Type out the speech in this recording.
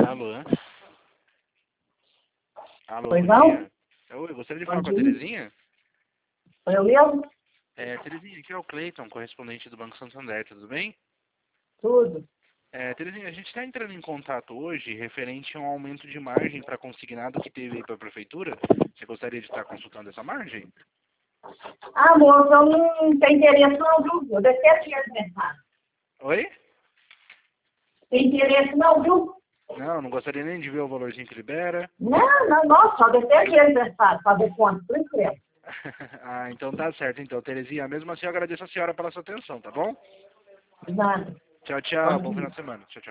Alô? Alô, Pois bom não? dia. Oi, gostaria de falar com a Terezinha? Foi eu mesmo? Terezinha, aqui é o Cleiton, correspondente do Banco Santander, tudo bem? Tudo. Terezinha, a gente está entrando em contato hoje referente a um aumento de margem para consignado que teve aí para a Prefeitura. Você gostaria de estar consultando essa margem? Ah, moço, eu não tenho interesse não, viu? Eu deixei dinheiro pensar. Oi? Tem interesse não, viu? Não gostaria nem de ver o valorzinho que libera. Não, nossa, só deixei dinheiro pensar, fazer conta, por isso. Ah, então tá certo. Então, Terezinha, mesmo assim eu agradeço a senhora pela sua atenção, tá bom? Nada. Tchau, tchau. Bom final de semana. Tchau, tchau.